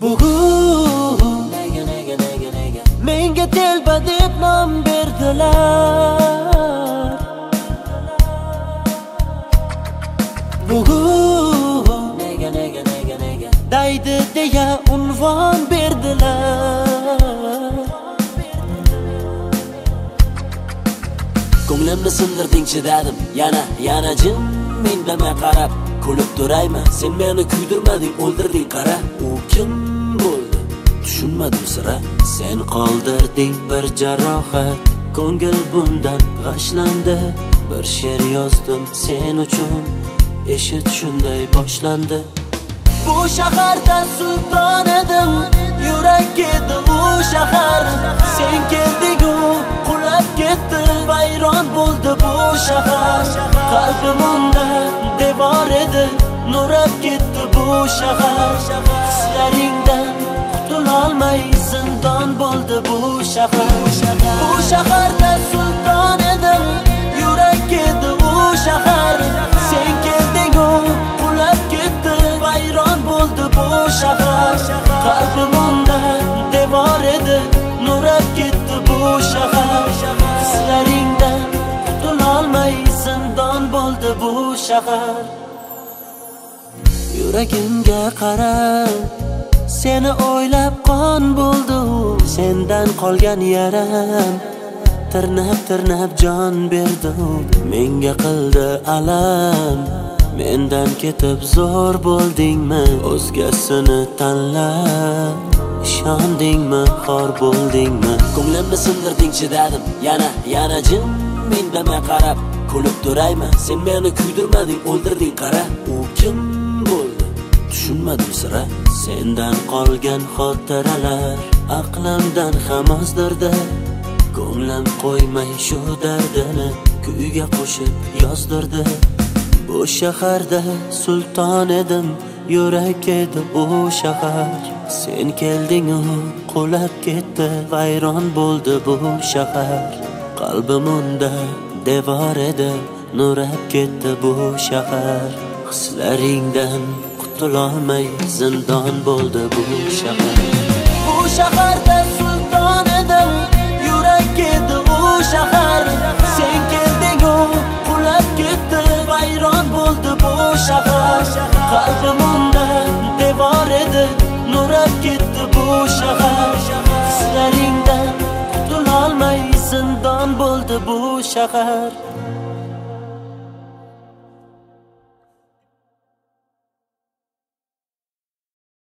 Nega menga telba deb nom berdilar. Nega daydi deya unvon berdilar. Ko'nglimni sindirding chidadim, yana jim indamay qarab kulib turayman. Sen meni kuydirmading, o'ldirding qara. U kim bo'ldi tushunmadim sira. Sen qoldirding bir jarohat, ko'ngil bundan g'ashlandi. Bir she'r yozdim sen uchun, eshit shunday boshlandi. Bu shaharda sulton edim, yurak edi u shahar. Sen kelding-u qulab ketdi, vayron bo'ldi bu shahar. Qalbim unda devor edi, nurab ketdi bu shahar. Hislaringdan qutulolmay zindon bo'ldi bu shahar. Bu shaharda sulton edim, yurak edi u shahar. Sen kelding-u qulab ketdi, vayron bo'ldi bu shahar. Qalbim unda devor edi, nurab ketdi bu shahar. Hislaringdan qutulolmay zindon bo'ldi bu shahar. Yuragimga qara, seni o'ylab qon bo'ldi. Sendan qolgan yaram tirnab jon berdi. Menga qildi alam, mendan ketib zo'r bo'ldingmi? O'zgasini tanlab ishondingmi, xor bo'ldingmi? Ko'nglimni sindirding chidadim, yana jim indamay qarab kulib turayman. Sen meni kuydirmading, o'ldirding qara. U kim bo'ldi tushunmadim sira. Sendan qolgan xotiralar aqlimdan ham ozdirdi. Ko'nglim qo'ymay shu dardini kuyga qo'shib yozdirdi. Bu shaharda sulton edim, yurak edi u shahar. Sen kelding-u qulab ketdi, vayron bo'ldi bu shahar. Qalbim unda devor edi, nurab ketdi bu shahar. Hislaringdan qutulolmay zindon bo'ldi bu shahar. Bu shaharda sulton edim, yurak edi u shahar. Sen kelding-u qulab ketdi, vayron bo'ldi bu shahar. Qalbim unda devor edi, nurab ketdi bu shahar. Hislaringdan qutulolmay zindon bo'ldi bu shahar.